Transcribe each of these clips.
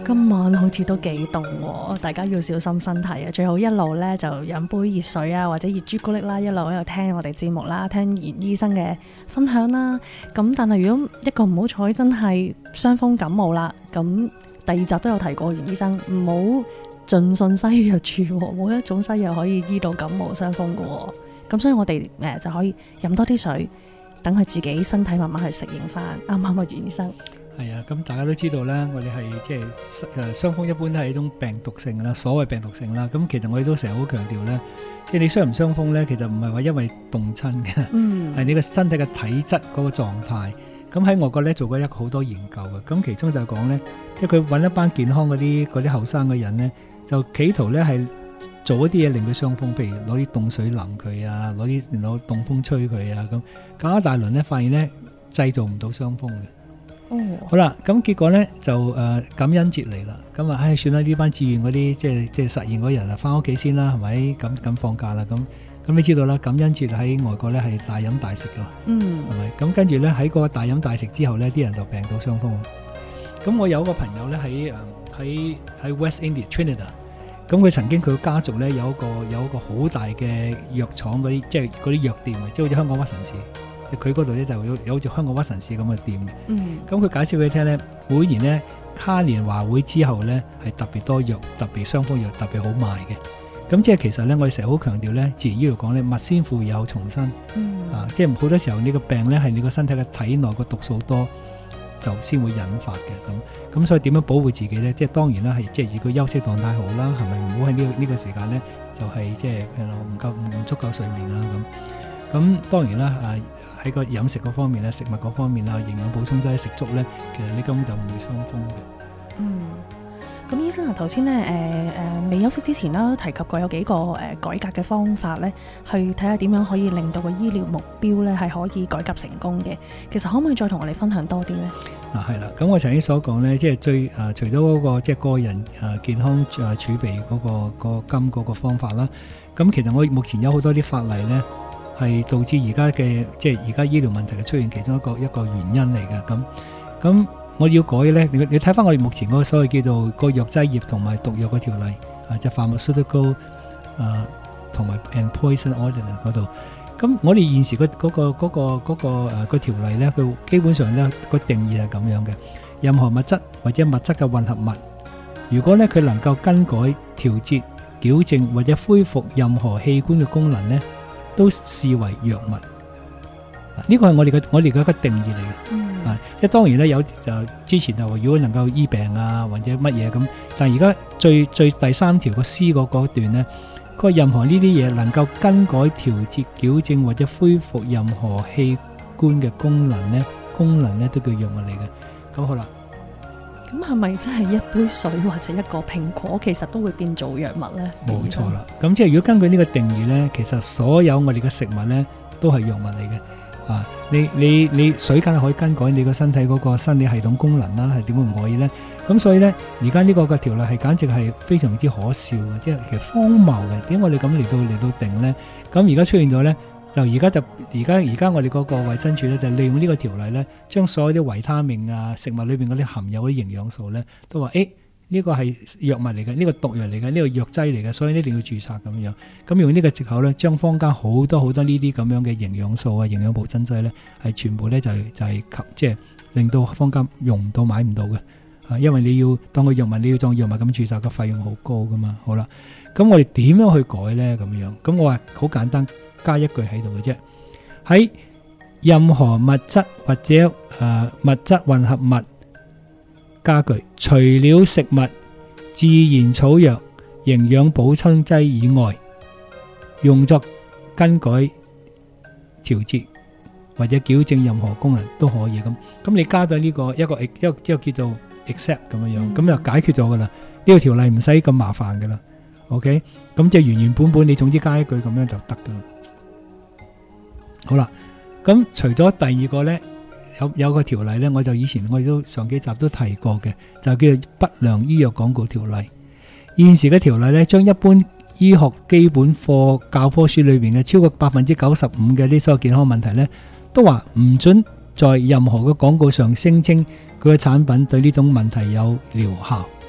今晚好似都幾凍喎，大家要小心身體啊！最好一路咧就飲杯熱水啊，或者熱朱古力啦，一路喺度聽我哋節目啦，聽袁醫生嘅分享啦。咁但係如果一個唔好彩真係傷風感冒啦，咁第二集都有提過袁醫生唔好盡信西藥住，冇一種西藥可以醫到感冒傷風嘅。咁所以我哋就可以飲多啲水，等佢自己身體慢慢去適應翻。啱唔啱啊，袁醫生？ 係啊，咁大家都知道啦，我哋係即係傷風一般都係一種病毒性啦，所謂病毒性啦。咁其實我哋都成日好強調咧，即係你傷唔傷風咧，其實唔係話因為凍親嘅，係你個身體嘅體質嗰個狀態。咁喺外國咧做過好多研究嘅，咁其中就講咧，即係佢揾一班健康嗰啲後生嘅人咧，就企圖咧係做一啲嘢令佢傷風，譬如攞啲凍水淋佢啊，攞凍風吹佢啊，咁搞一大輪咧，發現咧製造唔到傷風嘅。好啦，咁結果咧就感恩節嚟啦，咁啊，算啦，呢班志願嗰啲即係實驗嗰人啊，翻屋企先啦，係咪？咁放假啦，咁你知道啦，感恩節喺外國咧係大飲大食噶，係咪？咁跟住咧喺個大飲大食之後咧，啲人就病到傷風。咁我有個朋友咧喺 West Indies Trinidad， 咁佢曾經佢個家族咧有一個好大嘅藥廠嗰啲，即係嗰啲藥店，即係好似香港屈臣氏。佢嗰度咧就有好似香港屈臣氏咁嘅店嘅，咁佢解釋俾你聽咧，每年咧嘉年華會之後咧係特別多藥，特別傷風藥特別好賣嘅。咁即係其實咧，我哋成日好強調咧，自然醫療講咧，物先腐有蟲生，即係好多時候你個病咧係你個身體嘅體內個毒素多，就先會引發嘅。咁所以點樣保護自己咧？即係當然啦，係即係如果休息狀態好啦，係咪唔好喺呢個時間咧就係即係唔足夠睡眠啦咁。咁當然啦，喺個飲食嗰方面咧，食物嗰方面啊，營養補充劑食足咧，其實你根本就唔會傷風嘅。 咁醫生啊，頭先咧未休息之前啦，提及過有幾個改革嘅方法咧，去睇下點樣可以令到個醫療目標咧係可以改革成功嘅。其實可唔可以再同我哋分享多啲咧？ 係啦，咁我曾經所講咧，即係最除咗嗰個即係個人健康儲備嗰個金嗰個方法啦，咁其實我目前有好多啲法例咧，係導致而家嘅即係而家醫療問題嘅出現其中一個原因嚟嘅。咁我要改咧，你睇翻我哋目前嗰個所謂叫做個藥劑業同埋毒藥嘅條例即係 pharmaceutical 同埋 and poison ordinance 嗰度。咁我哋現時個條例咧，佢基本上咧個定義係咁樣嘅：任何物質或者物質嘅混合物，如果咧佢能夠更改、調節、矯正或者恢復任何器官嘅功能咧，都視為藥物。呢個係我哋嘅一個定義嚟嘅。即係當然咧，有就之前就話如果能夠醫病啊或者乜嘢咁，但係而家最第三條個 C 嗰段咧，佢話任何呢啲嘢能夠更改、調節、矯正或者恢復任何器官嘅功能咧都叫藥物嚟嘅。咁好啦， 咁係咪真係一杯水或者一個蘋果其實都會變做藥物咧？ 冇錯啦。咁即係如果根據呢個定義咧，其實所有我哋嘅食物咧都係藥物嚟嘅。你水梗係可以更改你個身體嗰個生理系統功能啦，係點會唔可以咧？咁所以咧，而家呢個嘅條例係簡直係非常之可笑嘅，即係其實荒謬嘅。點解我哋咁嚟到定咧？咁而家出現咗咧，而家我哋嗰個衛生署咧就利用呢個條例咧，將所有啲維他命啊、食物裏邊嗰啲含有嗰啲營養素咧，都話呢個係藥物嚟嘅，呢個毒藥嚟嘅，呢個藥劑嚟嘅，所以一定要註冊咁樣。咁用呢個藉口咧，將坊間好多呢啲咁樣嘅營養素啊、營養補真劑咧，係全部咧就係即係令到坊間用唔到、買唔到嘅。因為你要當個藥物，你要當藥物咁註冊，個費用好高噶嘛。好啦，咁我哋點樣去改咧？咁樣，咁我話好簡單，加一句喺度嘅啫。喺任何物質或者物質混合物加句，除了食物、自然草藥、營養補充劑以外，用作更改、調節或者矯正任何功能都可以。咁你加咗呢個一個叫做 except 咁樣，咁就解決咗噶啦。呢個條例唔使咁麻煩噶啦。OK， 咁即係原本你總之加一句咁樣就得噶啦。好啦，咁除咗第二個呢，有個條例呢，我哋都上幾集都提過嘅，就叫做不良醫藥廣告條例。現時嘅條例呢，將一般醫學基本課教科書裏邊嘅超過95%嘅啲所有健康問題呢，都話唔准在任何嘅廣告上聲稱佢嘅產品對呢種問題有療效。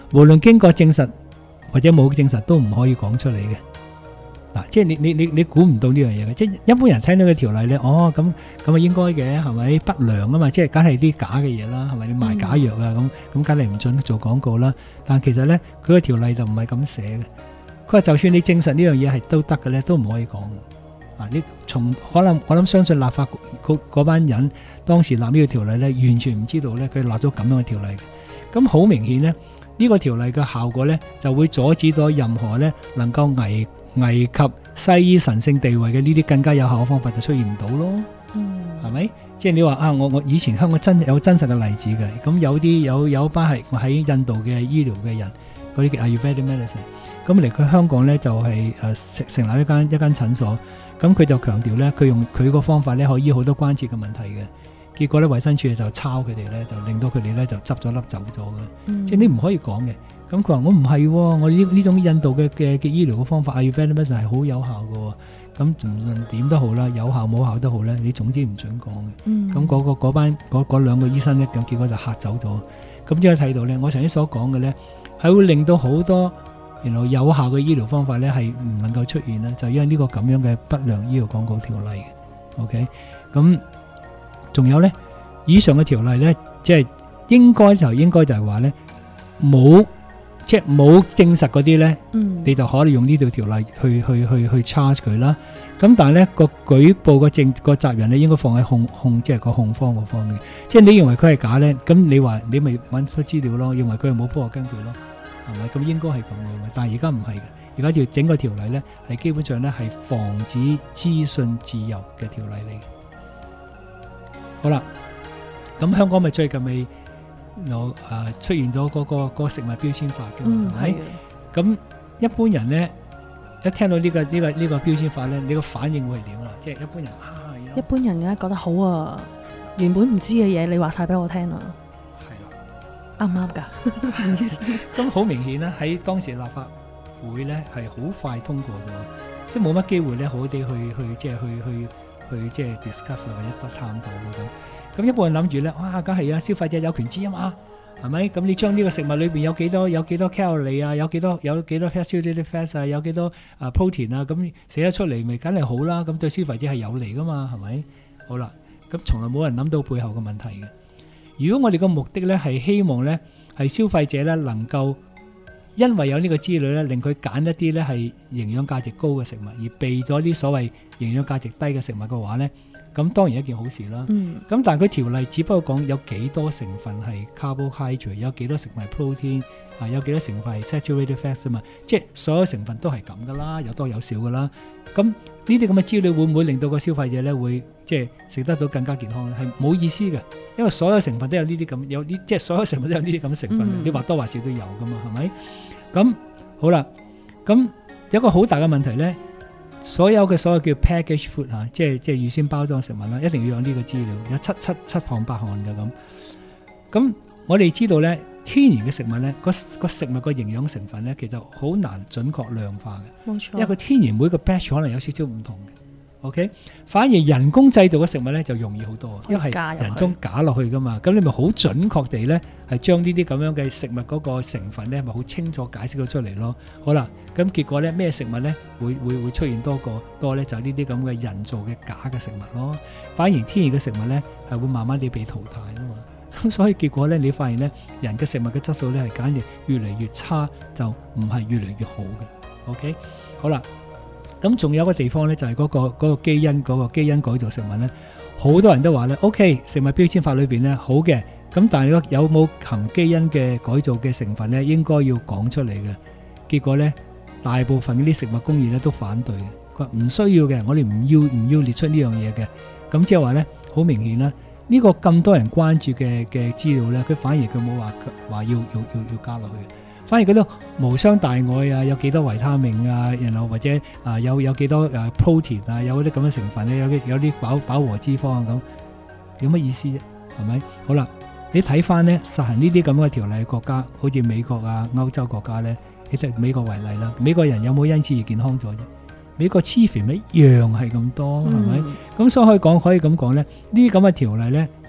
無論經過證實或者冇證實都唔可以講出嚟嘅。嗱，即係你估唔到呢樣嘢嘅，即係一般人聽到嘅條例咧，咁啊應該嘅係咪不良啊嘛？即係梗係啲假嘅嘢啦，係咪你賣假藥啊咁梗係唔準做廣告啦。但其實咧佢個條例就唔係咁寫嘅。佢話就算你證實呢樣嘢係都得嘅咧，都唔可以講。你可能我諗相信立法嗰班人當時立呢個條例咧，完全唔知道咧佢立咗咁樣嘅條例嘅。咁好明顯咧，呢個條例嘅效果咧就會阻止咗任何咧能夠危及西醫神聖地位嘅呢啲更加有效嘅方法就出現唔到咯。係咪？即係你話我以前香港有真實嘅例子嘅，咁有一班係喺印度嘅醫療嘅人，嗰啲叫 Ayurvedic medicine， 咁嚟佢香港咧就係成立一間診所，咁佢就強調咧佢用佢個方法咧可以醫好多關節嘅問題嘅。結果咧衛生署就抄佢哋咧，就令到佢哋咧就執咗粒走咗嘅。即係你唔可以講嘅。咁佢話我唔係，我呢種印度嘅醫療嘅方法 Ayurvedic medicine 係好有效嘅。咁無論點都好啦，有效冇效都好咧，你總之唔準講嘅。咁嗰兩個醫生咧，咁結果就嚇走咗。咁即係睇到咧，我頭先所講嘅咧，係會令到好多原來有效嘅醫療方法咧係唔能夠出現啦，就因為呢個咁樣嘅不良醫療廣告條例嘅。OK， 咁仲有咧，以上嘅條例咧，即係應該就係話咧，冇證實嗰啲咧，你就可以用呢條條例去 charge 佢啦。咁但係咧個舉報個責任咧應該放喺即係個控方嗰方面。即係你認為佢係假咧，咁你話你咪揾翻資料咯，認為佢係冇科學根據咯，係咪？咁應該係咁嘅，但係而家唔係嘅，而家要整個條例咧係基本上咧係防止資訊自由嘅條例嚟嘅。好啦，咁香港咪最近咪出現咗嗰個食物標籤法嘅，係咪？咁一般人咧一聽到呢個標籤法咧，你個反應會係點啦？即係一般人一般人咧覺得好啊，原本唔知嘅嘢你話晒俾我聽啦，係啦，啱唔啱㗎？ 咁好明顯啦，喺當時立法會咧係好快通過咗，即係冇乜機會咧好啲去 discuss 或者探討嘅咁。咁一般人諗住咧，梗係啊，消費者有權知啊嘛，係咪？咁你將呢個食物裏邊有幾多 calorie 啊，有幾多 saturated fats 啊，有幾多protein 啊，咁寫得出嚟咪梗係好啦。咁對消費者係有利噶嘛，係咪？好啦，咁從來冇人諗到背後嘅問題嘅。如果我哋個目的咧係希望咧係消費者咧能夠因為有呢個資料咧，令佢揀一啲咧係營養價值高嘅食物，而避咗啲所謂營養價值低嘅食物嘅話咧，咁當然一件好事啦。咁但係佢條例只不過講有幾多成分係 carbohydrate， 有幾多成分係 protein， 有幾多成分係 saturated fats 啊嘛，即係所有成分都係咁噶啦，有多有少噶啦。咁呢啲咁嘅資料會唔會令到個消費者咧會即係食得到更加健康咧？係冇意思嘅，因為所有成分都有呢啲咁即係所有成分都有呢啲咁成分，你或多或少都有噶嘛，係咪？咁好啦，咁有一個好大嘅問題咧，所有叫 package food 即係預先包裝食物啦，一定要有呢個資料，有七項八項嘅咁。咁我哋知道咧，天然嘅食物咧，個食物個營養成分咧，其實好難準確量化嘅，冇錯，因為個天然每個 batch 可能有少少唔同嘅。OK， 反而人工製造嘅食物咧就容易好多，因為係人中假落去噶嘛，咁你咪好準確地咧係將呢啲咁樣嘅食物嗰個成分咧咪好清楚解釋咗出嚟咯。好啦，咁結果咧咩食物咧會出現多咧就係呢啲咁嘅人造嘅假嘅食物咯。反而天然嘅食物咧係會慢慢地被淘汰啊嘛。咁所以結果咧你發現咧人嘅食物嘅質素咧係簡直越嚟越差，就唔係越嚟越好嘅。OK， 好啦。咁仲有個地方咧，就係嗰個基因改造食物咧，好多人都話咧 ，OK， 食物標籤法裏邊咧好嘅，咁但係有冇含基因嘅改造嘅成分咧，應該要講出嚟嘅。結果咧，大部分嗰啲食物工業咧都反對嘅，佢話唔需要嘅，我哋唔要列出呢樣嘢嘅。咁即係話咧，好明顯啦，呢個咁多人關注嘅資料咧，佢反而佢冇話要加落去。反而嗰啲無傷大礙啊，有幾多維他命啊，然後或者有幾多protein 啊，有啲咁嘅成分咧，有啲飽和脂肪啊，咁有乜意思啫？係咪？好啦，你睇翻咧實行呢啲咁嘅條例嘅國家，好似美國啊、歐洲國家咧，你睇美國為例啦，美國人有冇因此而健康咗啫？美國黐肥咪一樣係咁多，係咪？咁所以可以咁講咧，呢啲咁嘅條例咧，第一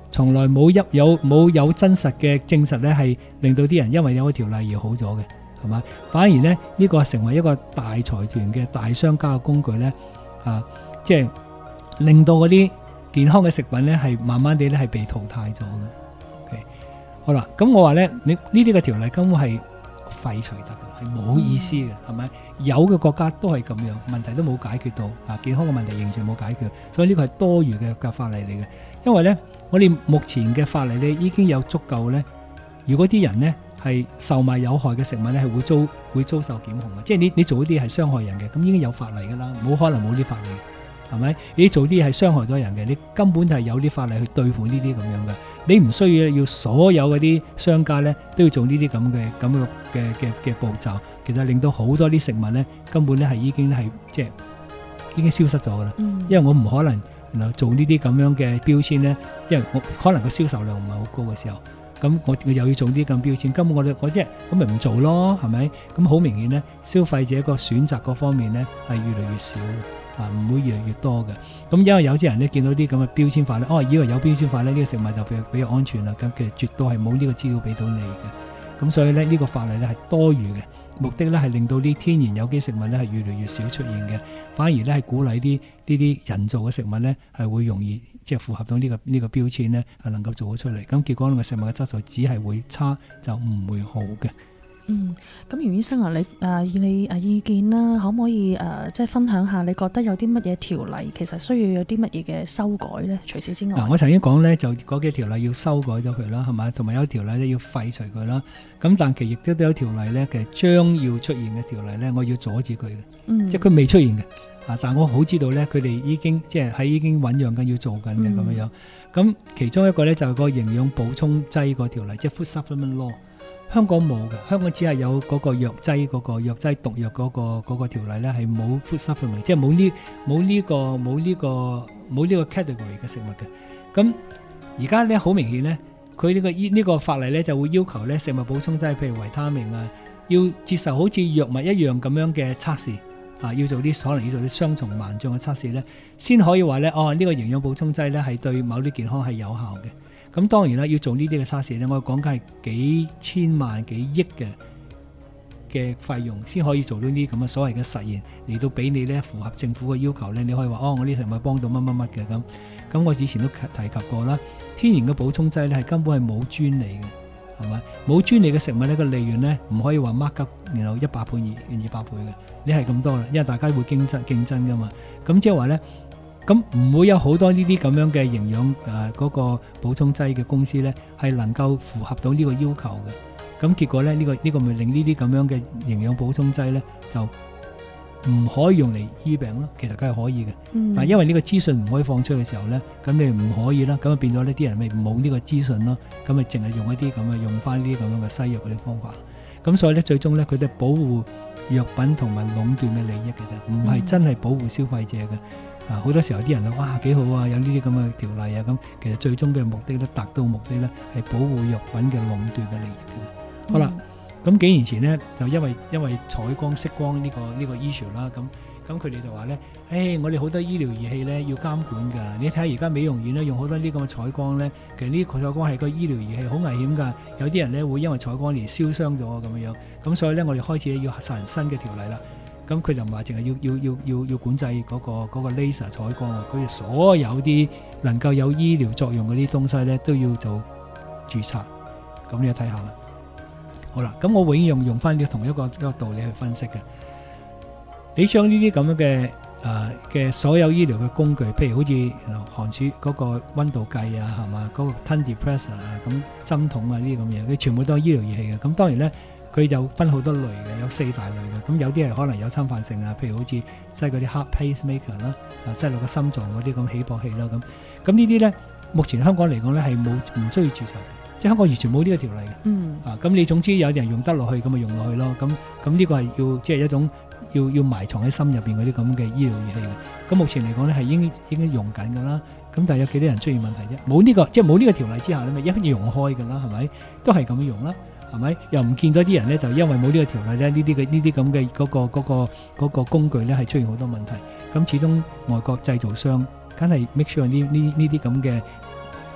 從來冇真實嘅證實咧，係令到啲人因為有個條例而好咗嘅，係嘛？反而咧呢個成為一個大財團嘅大商家嘅工具咧，即係令到嗰啲健康嘅食品咧係慢慢地咧係被淘汰咗嘅。OK， 好啦，咁我話咧，你呢啲嘅條例根本係廢除得㗎，係冇意思嘅，係咪？有嘅國家都係咁樣，問題都冇解決到，健康嘅問題完全冇解決，所以呢個係多餘嘅法例嚟嘅。因為咧，我哋目前嘅法例咧已經有足夠咧，如果啲人咧係售賣有害嘅食物咧，係會遭受檢控嘅。即係你做啲係傷害人嘅，咁已經有法例㗎啦，冇可能冇啲法例，係咪？你做啲係傷害咗人嘅，你根本係有啲法例去對付呢啲咁樣嘅。你唔需要所有嗰啲商家咧都要做呢啲咁嘅步驟，其實令到好多啲食物咧根本咧係已經消失咗㗎啦。因為我唔可能做呢啲咁樣嘅標籤咧，因為我可能個銷售量唔係好高嘅時候，咁我又要做呢啲咁標籤，根本我即係咁咪唔做咯，係咪？咁好明顯咧，消費者個選擇嗰方面咧係越嚟越少。唔會越嚟越多嘅，咁因為有啲人咧見到啲咁嘅標籤法咧，以為有標籤法咧呢個食物就比較安全啦，咁其實絕對係冇呢個資料俾到你嘅，咁所以咧呢個法例咧係多餘嘅，目的咧係令到啲天然有機食物咧係越嚟越少出現嘅，反而咧係鼓勵呢啲人造嘅食物咧係會容易即係符合到呢個標籤咧係能夠做得出嚟，咁結果個食物嘅質素只係會差就唔會好嘅。 咁袁醫生以你意見啦，可唔可以即係分享下你覺得有啲乜嘢條例其實需要有啲乜嘢嘅修改呢？除此之外， 我曾經講呢，就嗰幾條例要修改咗佢啦，係咪？同埋有條例咧要廢除佢啦。咁但其實亦都有條例呢，其實將要出現嘅條例呢，我要阻止佢嘅，即係佢未出現嘅。但我好知道呢，佢哋已經即係已經醞釀緊要做緊嘅咁樣。咁其中一個呢，就係個營養補充劑個條例，即係 Food Supplement Law。香港冇嘅，香港只係有嗰個藥劑毒藥嗰個條例咧，係冇 food supplement， 即係冇呢個 category 嘅食物嘅。咁而家咧好明顯咧，佢呢個法例咧就會要求咧食物補充劑，譬如維他命啊，要接受好似藥物一樣咁樣嘅測試要做啲可能要做啲雙重盲像嘅測試咧，先可以話咧呢個營養補充劑咧係對某啲健康係有效嘅。咁當然啦，要做呢啲嘅測試咧，我講緊係幾千萬幾億嘅費用先可以做到呢啲咁嘅所謂嘅實驗嚟到俾你咧符合政府嘅要求咧，你可以話我呢食物幫到乜乜乜嘅咁。咁我以前都提及過啦，天然嘅補充劑咧係根本係冇專利嘅，係咪？冇專利嘅食物咧個利潤咧唔可以話 mark up 然後100倍200倍嘅，你係咁多啦，因為大家會競爭噶嘛。咁即係話咧。咁唔會有好多呢啲咁樣嘅營養嗰個補充劑嘅公司咧，係能夠符合到呢個要求嘅。咁結果咧，呢個咪令呢啲咁樣嘅營養補充劑咧，就唔可以用嚟醫病咯。其實梗係可以嘅，但係因為呢個資訊唔可以放出嘅時候咧，咁你唔可以啦。咁啊變咗呢啲人咪冇呢個資訊咯。咁咪淨係用一啲咁嘅用翻呢啲咁樣嘅西藥嗰啲方法。咁所以咧，最終咧佢哋保護藥品同埋壟斷嘅利益嘅啫，唔係真係保護消費者嘅。好多時候啲人哇幾好啊，有呢啲咁嘅條例啊，咁其實最終嘅目的咧，達到目的咧係保護藥品嘅壟斷嘅利益嘅。好啦，咁幾年前呢，就因為採光色光呢個 issue 啦，咁佢哋就話咧，我哋好多醫療儀器咧要監管㗎。你睇下而家美容院咧用好多呢咁嘅採光咧，其實呢個採光係個醫療儀器，好危險㗎。有啲人咧會因為採光而燒傷咗咁樣。咁所以咧我哋開始要實行新嘅條例啦。咁佢就唔係淨係要管制嗰個 laser 採光，佢所有啲能夠有醫療作用嗰啲東西咧都要做註冊。咁你睇下啦。好啦，咁我永遠用翻同一個道理去分析嘅。你將呢啲咁樣嘅所有醫療嘅工具，譬如好似寒暑嗰個溫度計啊，係嘛，嗰個 tongue depressor 啊，咁針筒啊呢啲咁嘢，佢全部都係醫療儀器嘅。咁當然咧。佢就分好多類嘅，有4大類嘅。咁有啲係可能有侵犯性啊，譬如好似擠嗰啲 heart pacemaker 啦，擠落個心臟嗰啲咁起搏器啦咁呢啲咧，目前香港嚟講咧係唔需要註冊嘅，即係香港完全冇呢個條例嘅。咁你總之有人用得落去，咁咪用落去咯。咁呢個係要即係一種要埋藏喺心入邊嗰啲咁嘅醫療儀器嘅。咁目前嚟講咧係應該用緊㗎啦。咁但係有幾多人出現問題啫？冇呢個即係冇呢個條例之下咧，咪一樣用開㗎啦，係咪？都係咁樣用啦。係咪？又唔見咗啲人咧，就因為冇呢個條例咧，呢啲咁嘅嗰個工具咧，係出現好多問題。咁始終外國製造商梗係 make sure 呢啲咁嘅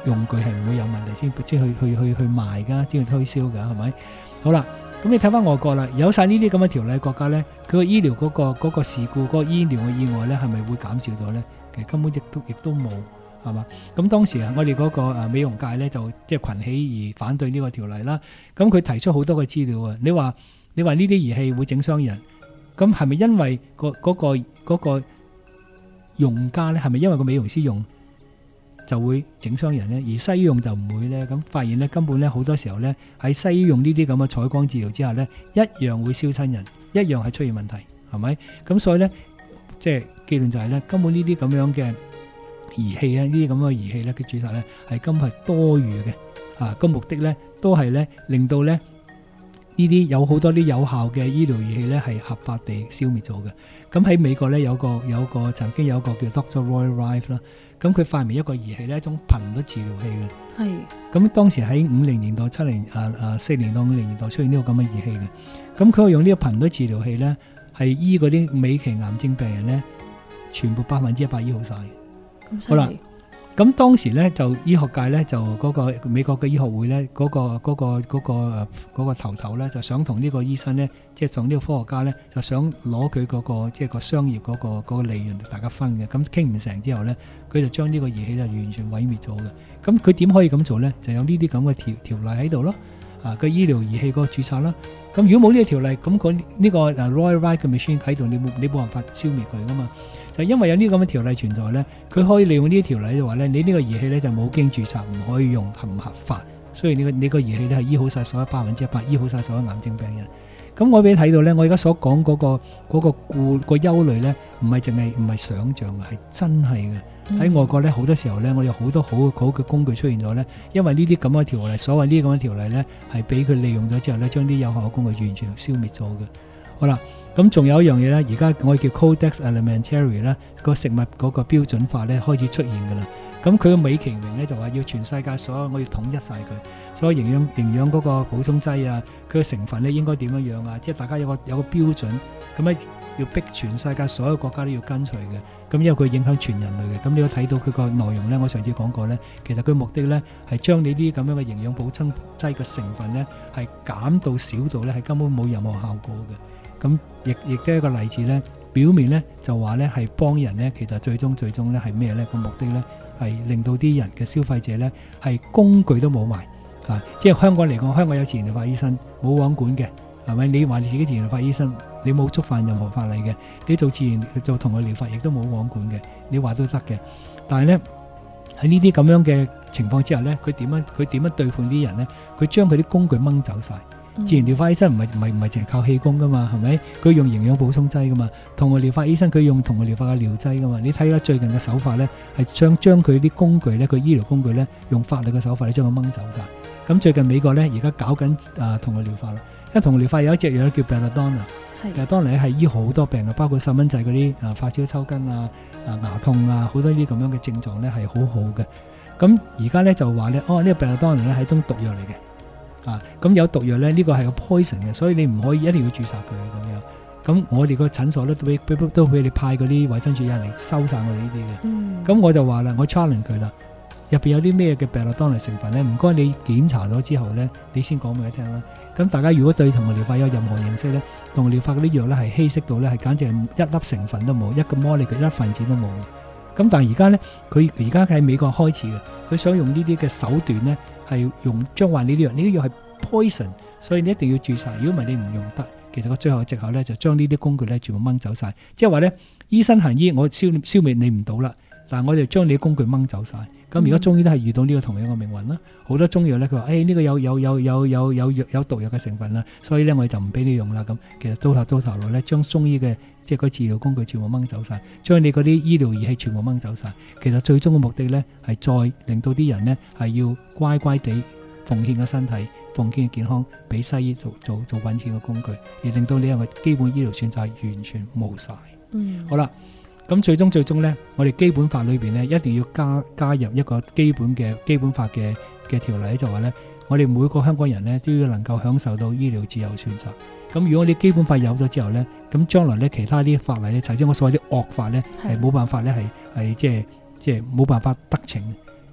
用具係唔會有問題先去賣㗎，先去推銷㗎，係咪？好啦，咁你睇翻外國啦，有晒呢啲咁嘅條例國家咧，佢個醫療嗰個事故、嗰個醫療嘅意外咧，係咪會減少咗咧？其實根本亦都冇，係嘛？咁當時我哋嗰個美容界咧就即係群起而反對呢個條例啦。咁佢提出好多嘅資料啊，你話呢啲儀器會整傷人，咁係咪因為嗰個用家咧，係咪因為個美容師用就會整傷人呢？而西醫用就唔會呢？咁發現呢，根本呢好多時候呢，喺西醫用呢啲咁嘅採光治療之下呢，一樣會燒親人，一樣係出現問題，係咪？咁所以呢，即係結論就係呢，根本呢啲咁樣嘅儀器呢，呢啲咁嘅儀器呢嘅注射呢，係根本係多餘嘅，個目的呢，都係呢，令到呢呢啲有好多啲有效嘅醫療儀器呢，係合法地消滅咗嘅。咁喺美國呢，曾經有個叫 Dr. Roy Rife 啦。咁佢發明一個儀器呢，一種頻率治療器嘅。係。咁當時喺50年代、40年代、50年代出現呢個咁嘅儀器嘅。咁佢用呢個頻率治療器呢，係醫嗰啲尾期癌症病人呢，全部100%醫好晒。咁好啦，咁當時呢，就醫學界呢，就嗰個美國嘅醫學會呢，嗰個頭呢，就想同呢個醫生呢，即係同呢個科學家呢，就想攞佢嗰個即係個商業嗰個利潤大家分嘅。咁傾唔成之後呢，佢就將呢個儀器就完全毀滅咗嘅。咁佢點可以咁做呢？就有呢啲咁嘅條例喺度咯。個醫療儀器嗰個註冊啦。咁如果冇呢個條例，咁呢個 Roy Rife 嘅 machine 喺度，你冇辦法消滅佢噶嘛。就因為有呢咁嘅條例存在呢，佢可以利用呢啲條例就話呢，你呢個儀器呢就冇經註冊，唔可以用，合唔合法？所以你個儀器呢係醫好晒所有100%醫好晒所有癌症病人。咁我俾你睇到呢，我而家所講嗰個憂慮呢，唔係想像嘅，係真係嘅。喺外國呢，好多時候呢，我哋有好多好嘅工具出現咗呢，因為呢啲咁嘅條例，所謂呢啲咁嘅條例呢，係俾佢利用咗之後呢，將啲有效嘅工具完全消滅咗嘅。好啦，咁仲有一樣嘢呢，而家我哋叫 Codex Alimentary 呢，個食物嗰個標準化呢開始出現㗎啦。咁佢嘅美其名呢，就話要全世界所有我要統一晒佢，所有營養嗰個補充劑啊，佢嘅成分呢應該點樣啊？即係大家有個標準，咁咧要逼全世界所有國家都要跟隨嘅。咁因為佢影響全人類嘅，咁你都睇到佢個內容呢，我上次講過呢，其實佢目的呢係將你啲咁樣嘅營養補充劑嘅成分呢係減到少到呢係根本冇任何效果嘅。咁亦都係一個例子呢，表面呢就話呢係幫人呢，其實最終呢係咩呢？個目的呢係令到啲人嘅消費者呢係工具都冇埋即係香港嚟講，香港有自然療法醫生冇網管嘅，係咪？你話你自己自然療法醫生，你冇觸犯任何法例嘅，你做同類療法亦都冇網管嘅，你話都得嘅。但係呢，喺呢啲咁樣嘅情況之下呢，佢點樣對付啲人呢？佢將佢啲工具掹走晒。自然療法醫生唔係淨係靠氣功噶嘛，係咪？佢用營養補充劑噶嘛。同類療法醫生佢用同類療法嘅療劑噶嘛。你睇啦，最近嘅手法呢，係將佢啲工具呢，佢醫療工具呢，用法律嘅手法咧將佢掹走晒。咁最近美國呢，而家搞緊同類療法啦。因為同類療法有一隻藥叫 Belladonna，Belladonna 係醫好多病嘅，包括細蚊仔嗰啲發燒抽筋牙痛好多呢啲咁樣嘅症狀呢係好好嘅。咁而家呢，就話呢，呢個 Belladonna 呢係一種毒藥嚟嘅。咁有毒藥咧，呢個係個 poison 嘅，所以你唔可以一定要註冊佢咁樣。咁我哋個診所咧都俾你派嗰啲衛生署人嚟收晒我哋呢啲嘅。咁我就話啦，我 challenge 佢啦，入邊有啲咩嘅 Belladonna 成分咧？唔該你檢查咗之後咧，你先講俾佢聽啦。咁大家如果對同類療法有任何認識咧，同類療法嗰啲藥咧係稀釋到咧係簡直係一粒成分都冇，一個摩利佢一分子都冇。咁但係而家咧，佢而家喺美國開始嘅，佢想用呢啲嘅手段咧，係用將話你呢樣，呢啲藥係 poison， 所以你一定要註冊。如果唔係你唔用得，其實個最後嘅藉口咧就將呢啲工具咧全部掹走晒。即係話咧，醫生行醫，我消滅你唔到啦，但係我就將你啲工具掹走晒。咁而家中醫都係遇到呢個同樣嘅命運啦。好多中藥咧，佢話呢個有毒藥嘅成分啦，所以咧我哋就唔俾你用啦。咁其實到頭來咧，將中醫嘅即係個治療工具全部掹走晒，將你嗰啲醫療儀器全部掹走晒。其實最終嘅目的咧係再令到啲人呢係要乖乖地奉獻個身體、奉獻健康俾西醫做揾錢嘅工具，而令到你有個基本醫療選擇完全冇晒。好啦。咁最終呢，我哋基本法裏邊呢，一定要加入一個基本法嘅條例，就話呢，我哋每個香港人呢，都要能夠享受到醫療自由選擇。咁如果你基本法有咗之後呢，咁將來呢，其他啲法例呢，就將我所謂啲惡法呢，係冇辦法呢，係即係冇辦法得逞。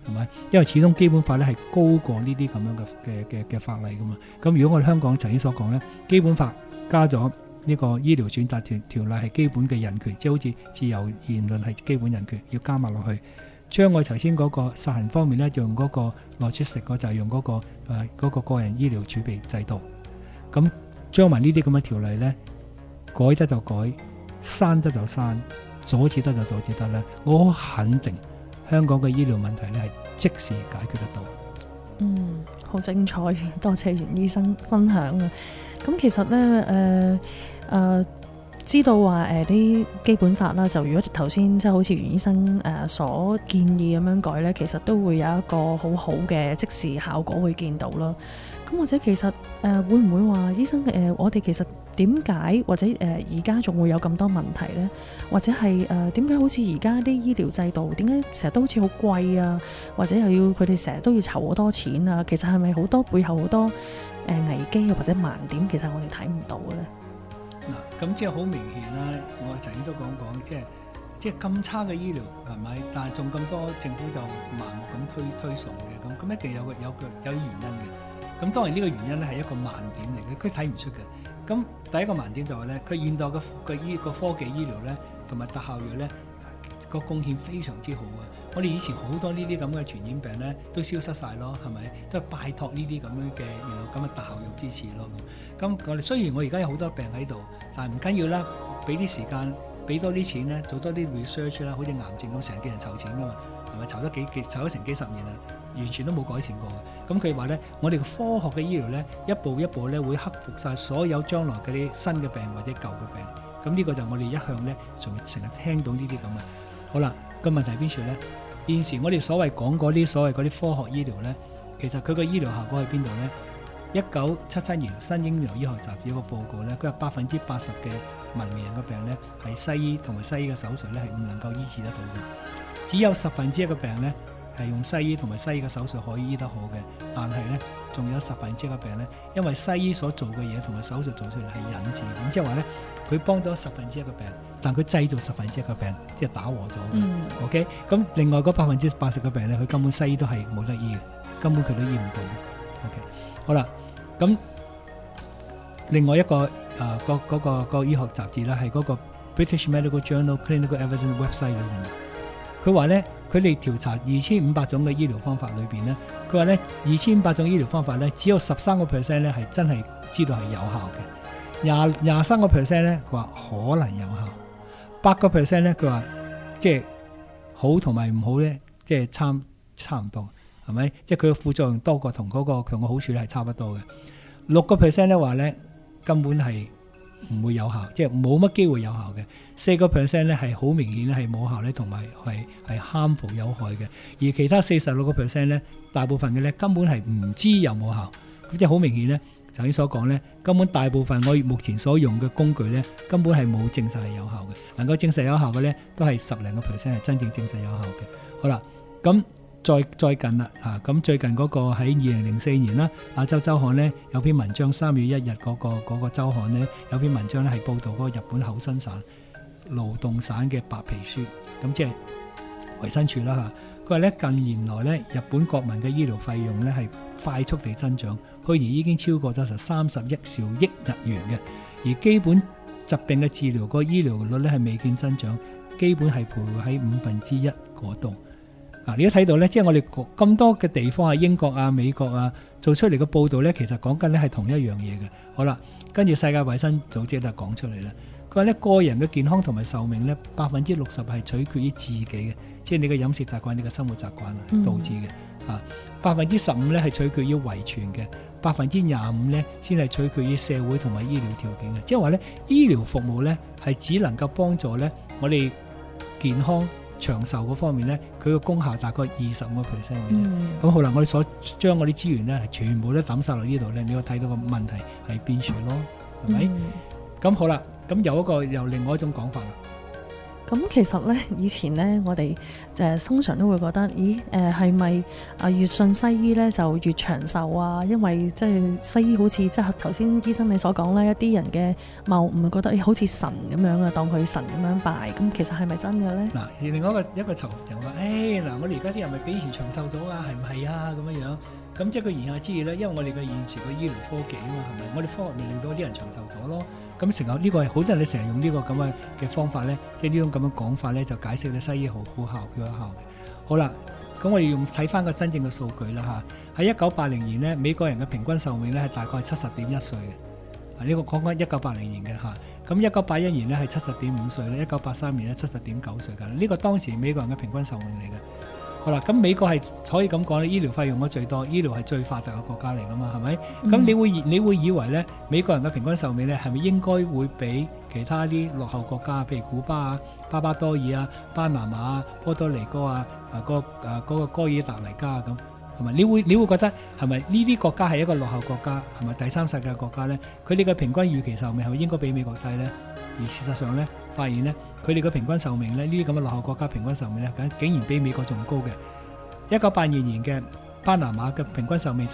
係咪？因為始終基本法咧係高過呢啲咁樣嘅法例噶嘛。咁如果我哋香港曾經所講咧，基本法加咗呢個醫療選擇條例係基本嘅人權，即係好似自由言論係基本人權，要加埋落去。將我頭先嗰個實行方面咧，就用嗰個內出食，就係用嗰個個人醫療儲備制度。咁將埋呢啲咁嘅條例咧，改得就改，刪得就刪，阻止得就阻止得咧。我好肯定香港嘅醫療問題咧係即時解決得到。 好精彩，多謝袁醫生分享啊！咁其實咧，知道話啲基本法啦，就如果頭先即係好似袁醫生所建議咁樣改咧，其實都會有一個好好嘅即時效果會見到啦。咁或者其實會唔會話醫生我哋其實點解或者而家仲會有咁多問題呢？或者係點解好似而家啲醫療制度點解成日都好似好貴啊？或者又要佢哋成日都要籌好多錢啊？其實係咪好多背後好多危機或者盲點，其實我哋睇唔到嘅咧？ 嗱，咁即係好明顯啦。我曾經都講，即係咁差嘅醫療係咪？但係仲咁多政府就盲目咁推送嘅，咁一定有原因嘅。咁當然呢個原因咧係一個盲點嚟嘅，佢睇唔出嘅。咁第一個盲點就係咧，佢現代嘅科技醫療咧，同埋特效藥咧個貢獻非常之好啊！我哋以前好多呢啲咁嘅傳染病咧都消失晒咯，係咪？都係拜託呢啲咁樣嘅原來咁嘅特效藥支持咯。咁我哋雖然我而家有好多病喺度，但係唔緊要啦，俾啲時間，俾多啲錢咧，做多啲 research 啦，好似癌症咁，成日叫人籌錢噶嘛，係咪？籌咗成幾十年啦，完全都冇改善過嘅。咁佢話咧，我哋嘅科學嘅醫療咧，一步一步咧會克服晒所有將來嗰啲新嘅病或者舊嘅病。咁呢個就我哋一向咧成日聽到呢啲咁嘅。好啦，個問題係邊處咧？現時我哋所謂講嗰啲所謂嗰啲科學醫療咧，其實佢個醫療效果喺邊度咧？1977年新英國醫學雜誌有個報告咧，佢話80%嘅文明人嘅病咧係西醫同埋西醫嘅手術咧係唔能夠醫治得到嘅，只有1%嘅病咧係用西醫同埋西醫嘅手術可以醫得好嘅，但係咧仲有1%嘅病咧，因為西醫所做嘅嘢同埋手術做出嚟係引致，咁即係話咧佢幫到1%嘅病，但佢製造1%嘅病，即係打和咗嘅。OK， 咁另外嗰80%嘅病咧，佢根本西醫都係冇得醫嘅，根本佢都醫唔到嘅。OK， 好啦，咁另外一個個醫學雜誌咧，係嗰個 British Medical Journal Clinical Evidence Website 裏面，佢話咧，佢哋調查2500種嘅醫療方法裏邊咧，佢話咧2500種醫療方法咧，只有13% 咧係真係知道係有效嘅，23% 咧佢話可能有效，8% 咧佢話即係好同埋唔好咧，即係差唔多，係咪？即係佢嘅副作用多過同嗰個佢嘅好處咧係差不多嘅。6% 咧話咧根本係唔會有效，即係冇乜機會有效嘅。4% 咧係好明顯咧係冇效咧，同埋係harmful有害嘅。而其他46% 咧，大部分嘅咧根本係唔知有冇效。咁即係好明顯咧，頭先所講咧，根本大部分我目前所用嘅工具咧，根本係冇證實係有效嘅。能夠證實有效嘅咧，都係10零個%係真正證實有效嘅。好啦，咁再近啦嚇，咁最近嗰個喺2004年啦，亞洲週刊咧有篇文章，3月1日嗰個週刊咧有篇文章咧係報導嗰個日本厚生省勞動省嘅白皮書，咁即係衛生署啦嚇。佢話咧近年來咧日本國民嘅醫療費用咧係快速地增長，去年已經超過咗30兆億日元嘅，而基本疾病嘅治療個醫療率咧係未見增長，基本係徘徊喺1/5嗰度。你都睇到咧，即係我哋咁多嘅地方啊，英國啊、美國啊，做出嚟嘅報導咧，其實講緊咧係同一樣嘢嘅。好啦，跟住世界衛生組織就講出嚟啦。佢話咧個人嘅健康同埋壽命咧，60%係取決於自己嘅，即係你嘅飲食習慣、你嘅生活習慣啊導致嘅。15%咧係取決於遺傳嘅，25%咧先係取決於社會同埋醫療條件嘅。即係話咧，醫療服務咧係只能夠幫助咧我哋健康長壽嗰方面咧，佢個功效大概25%嘅。咁好啦，我哋所將嗰啲資源咧係全部都抌晒落呢度咧，你可以睇到個問題係邊處咯，係咪？咁好啦，咁有另外一種講法啦。 咁其實咧，以前咧，我哋通常都會覺得，咦係咪越信西醫咧就越長壽啊？因為即係西醫好似即係頭先醫生你所講咧，一啲人嘅謬誤覺得好似神咁樣啊，當佢神咁樣拜。咁其實係咪真嘅咧？ 嗱，另外一個囚人話：嗱，我哋而家啲人咪比以前長壽咗啊？係唔係啊？咁樣樣。咁即係佢言下之意咧，因為我哋嘅現時嘅醫療科技啊嘛，係咪？我哋科學咪令到啲人長壽咗咯。咁成日呢個係好多人你成日用呢個咁嘅方法咧，即係呢種咁樣講法咧，就解釋咧西醫好有效嘅。好啦，咁我哋用睇翻個真正嘅數據啦嚇。喺1980年咧，美國人嘅平均壽命咧係大概係70.1歲嘅。呢個講緊1980年嘅嚇。咁1981年咧係70.5歲咧，1983年咧70.9歲㗎。呢個當時美國人嘅平均壽命嚟嘅。好啦，咁美國係可以咁講咧，醫療費用得最多，醫療係最發達嘅國家嚟噶嘛，係咪？咁你會以為咧，美國人嘅平均壽命咧係咪應該會比其他啲落後國家，譬如古巴啊、巴巴多爾啊、巴拿馬啊、波多黎各啊、嗰個哥爾達尼加啊咁，係咪？你會覺得係咪呢啲國家係一個落後國家，係咪第三世界國家咧？佢哋嘅平均預期壽命係咪應該比美國低咧？而事實上咧，發現咧，佢哋嘅平均壽命咧，呢啲咁嘅落後國家平均壽命咧，竟然比美國仲高嘅。1982年嘅巴拿馬嘅平均壽命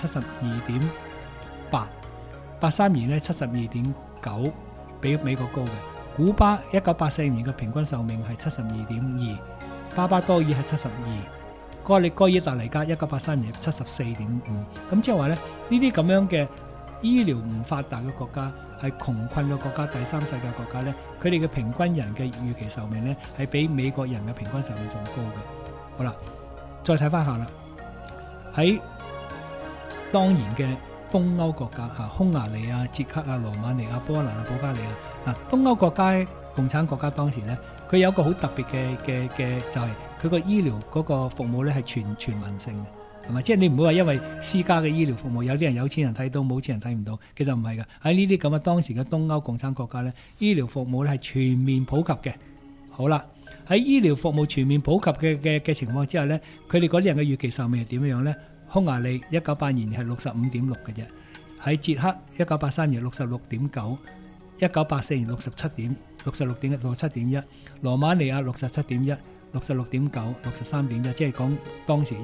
72.8， 83年咧72.9，比美國高嘅。古巴1984年嘅平均壽命係72.2，巴巴多爾係72，哥爾達尼加1983年74.5。咁即係話咧，呢啲咁樣嘅醫療唔發達嘅國家，係窮困嘅國家，第三世界國家咧，佢哋嘅平均人嘅預期壽命咧係比美國人嘅平均壽命仲高嘅。好啦，再睇翻下啦，喺當年嘅東歐國家嚇，匈牙利啊、捷克啊、羅馬尼亞、波蘭啊、保加利亞嗱，東歐國家共產國家當時咧，佢有一個好特別嘅就係佢個醫療嗰個服務咧係全民性嘅。係咪？即係你唔會話因為私家嘅醫療服務，有啲人有錢人睇到，冇錢人睇唔到，其實唔係㗎。喺呢啲咁嘅當時嘅東歐共產國家咧，醫療服務咧係全面普及嘅。好啦，喺醫療服務全面普及嘅情況之下咧，佢哋嗰啲人嘅預期壽命係點樣咧？匈牙利1982年係65.6嘅啫，喺捷克1983年66.9， 1984年67.1，羅馬尼亞67.1。66.9、63.1，即係講當時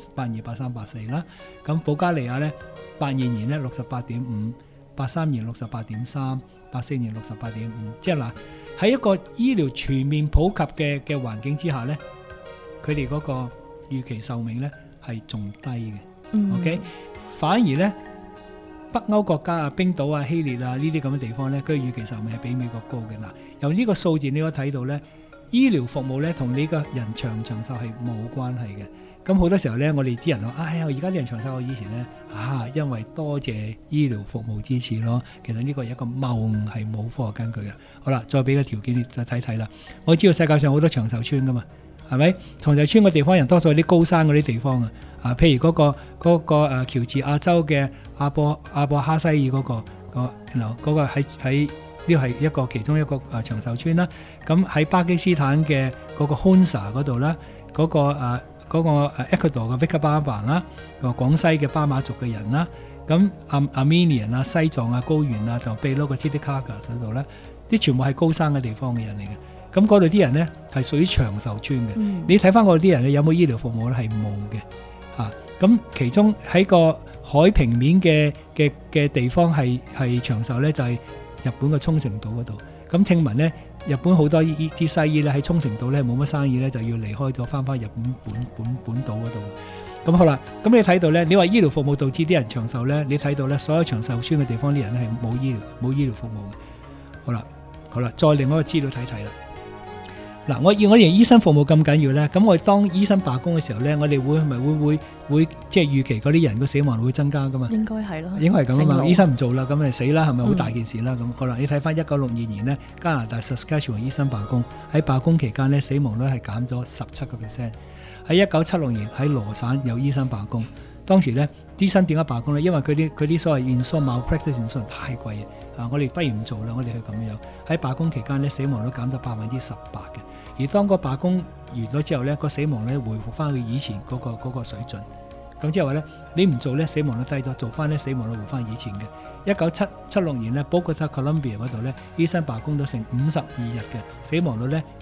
1982、83、84啦。咁保加利亞咧，82年咧68.5， 83年68.3， 84年68.5。即係嗱，喺一個醫療全面普及嘅環境之下咧，佢哋嗰個預期壽命咧係仲低嘅。OK， 反而咧北歐國家啊、冰島啊、希臘啊呢啲咁嘅地方咧，佢嘅預期壽命係比美國高嘅。嗱，由呢個數字你可以睇到咧。醫療服務咧同你個人長唔長壽係冇關係嘅。咁好多時候咧，我哋啲人話：哎呀，而家啲人長壽過以前咧，因為多謝醫療服務支持咯。其實呢個係一個謬誤，係冇科學根據嘅。好啦，再俾個條件你再睇睇啦。我知道世界上好多長壽村噶嘛，係咪？長壽村嘅地方人多數係啲高山嗰啲地方啊。譬如嗰個喬治亞州嘅阿波哈西爾嗰個喺。呢個係一個其中一個長壽村啦。咁喺巴基斯坦嘅嗰個 Hunza 嗰度啦，嗰個Ecuador 嘅 Vicabamba 啦，個廣西嘅巴馬族嘅人啦，咁Armenian 啊、西藏啊、高原啊同秘魯嘅 Titicaca 嗰度咧，啲全部係高山嘅地方嘅人嚟嘅。咁嗰度啲人咧係屬於長壽村嘅。你睇翻嗰度啲人咧有冇醫療服務咧？係冇嘅嚇。咁其中喺個海平面嘅地方係長壽咧，就係日本嘅沖繩島嗰度。咁聽聞咧，日本好多啲西醫咧喺沖繩島咧冇乜生意咧，就要離開咗翻日本島嗰度。咁好啦，咁你睇到咧，你話醫療服務導致啲人長壽咧，你睇到咧，所有長壽村嘅地方啲人咧係冇醫療服務嘅。好啦，再另外一個資料睇睇啦。嗱，我認為醫生服務咁緊要咧，咁我哋當醫生罷工嘅時候咧，我哋會即係預期嗰啲人嘅死亡率會增加噶嘛？應該係咯，應該係咁啊嘛。醫生唔做啦，咁咪死啦，係咪好大件事啦？咁好啦，你睇翻1962年咧，加拿大 Saskatchewan 醫生罷工，喺罷工期間咧，死亡率係減咗17%。喺1976年喺羅省有醫生罷工，當時咧醫生點解罷工咧？因為佢啲所謂 insurance malpractice insurance太貴啊！我哋不如唔做啦，我哋去咁樣。喺罷工期間咧，死亡率減咗18%嘅。而當個罷工完咗之後咧，個死亡率回復翻佢以前嗰個水準。咁即係話咧，你唔做咧，死亡率低咗；做翻咧，死亡率回翻以前嘅。1976年咧，Bogota Colombia 嗰度咧，醫生罷工咗成52日嘅，死亡率咧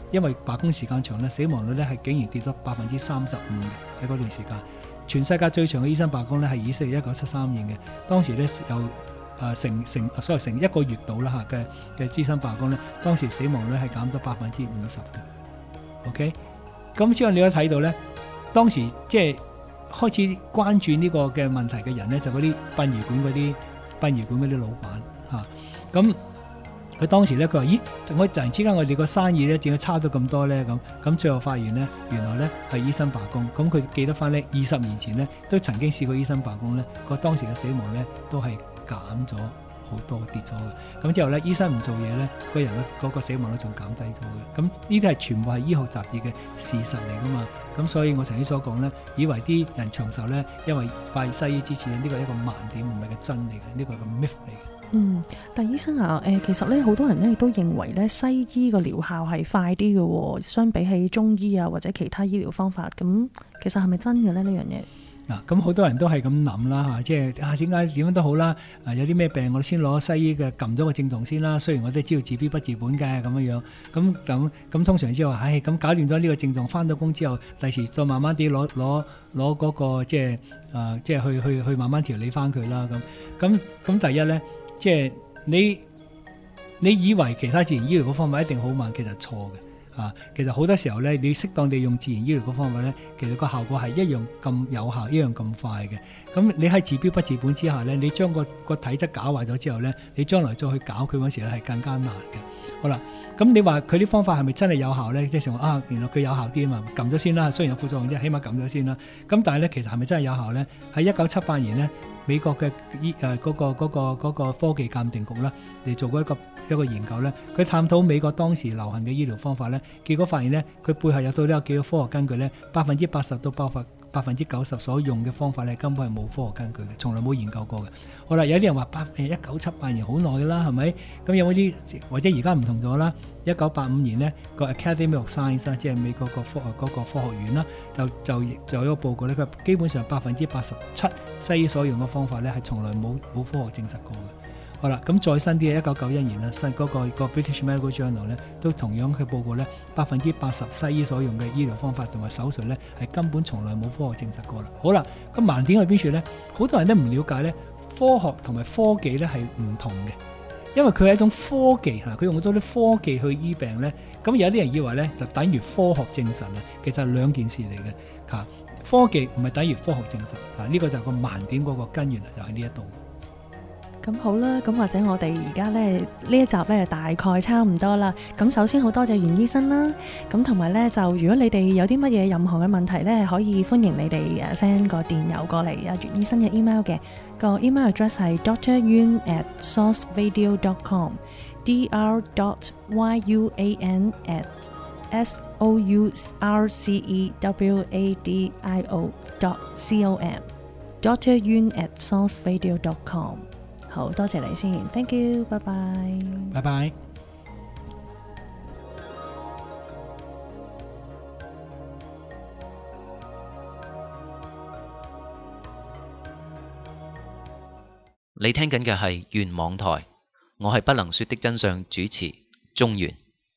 因為罷工時間長咧，死亡率咧係竟然跌咗35%嘅喺嗰段時間。全世界最長嘅醫生罷工咧係以色列1973年嘅，當時咧有成一個月度啦嚇嘅醫生罷工咧，當時死亡率係減咗50%嘅。OK， 咁之後你都睇到咧，當時即係開始關注呢個嘅問題嘅人咧，就嗰啲殯儀館嗰啲老闆嚇，咁佢當時咧佢話：咦，我突然之間我哋個生意咧點解差咗咁多咧？咁最後發現咧，原來咧係醫生罷工。咁佢記得翻咧20年前咧都曾經試過醫生罷工咧，個當時嘅死亡咧都係減咗好多，跌咗嘅。咁之後咧醫生唔做嘢咧，個人咧嗰個死亡率仲減低咗嘅。咁呢啲係全部係醫學雜誌嘅事實嚟噶嘛。咁所以我曾經所講咧，以為啲人長壽咧，因為拜西醫支持，呢個係一個盲點，唔係個真理嘅，呢個係個 myth 嚟嘅。 但醫生啊，其實咧好多人咧都認為咧西醫個療效係快啲嘅喎，相比起中醫啊或者其他醫療方法，咁其實係咪真嘅咧呢樣嘢？ 嗱，咁好多人都係咁諗啦嚇，即係點解點樣都好啦，有啲咩病我先攞西醫嘅撳咗個症狀先啦。雖然我都知道治標不治本嘅咁樣樣，咁通常之後話，咁搞掂咗呢個症狀，翻到工之後，第時再慢慢啲攞嗰個即係去慢慢調理翻佢啦。咁第一咧，即係你以為其他自然醫療嗰方法一定好慢，其實錯嘅。其實好多時候咧，你適當地用自然醫療嗰方法咧，其實個效果係一樣咁有效，一樣咁快嘅。咁你喺治標不治本之下咧，你將個體質搞壞咗之後咧，你將來再去搞佢嗰時咧係更加難嘅。好啦，咁你話佢啲方法係咪真係有效咧？即係話原來佢有效啲啊嘛，撳咗先啦，雖然有副作用啫，起碼撳咗先啦。咁但係咧，其實係咪真係有效咧？喺1978年咧，美國嘅嗰個科技鑑定局啦，嚟做過一個研究咧，佢探討美國當時流行嘅醫療方法咧，結果發現咧，佢背後有到呢有幾個科學根據咧，80%到90%所用嘅方法咧，根本係冇科學根據嘅，從來冇研究過嘅。好啦，有啲人話1978年好耐㗎啦，係咪？咁有冇啲或者而家唔同咗啦？1985年呢個 Academy of Science 啦，即係美國個科學院啦，就有一個報告咧，佢基本上87%西醫所用嘅方法咧係從來冇科學證實過嘅。好啦，咁再新啲嘅1991年啦，新嗰個 British Medical Journal 咧，都同樣嘅報告咧，80%西醫所用嘅醫療方法同埋手術咧，係根本從來冇科學證實過啦。好啦，咁盲點喺邊處咧？好多人都唔了解咧，科學同埋科技咧係唔同嘅，因為佢係一種科技嚇，佢用好多啲科技去醫病咧。咁有啲人以為咧就等於科學證實啊，其實係兩件事嚟嘅嚇。科技唔係等於科學證實啊，呢個就係個盲點嗰個根源就喺呢一度。 咁好啦，咁或者我哋而家咧呢一集咧大概差唔多啦。咁首先好多謝袁醫生啦，咁同埋咧就如果你哋有啲乜嘢任何嘅問題咧，可以歡迎你哋send 個電郵過嚟袁醫生嘅 email 嘅，個 email address 係 dryuan@sourceradio.com，dr.yuan@sourceradio.com。好多謝你先 ，thank you， 拜拜， 拜拜。 你聽緊嘅係原網台，我係不能說的真相主持中原。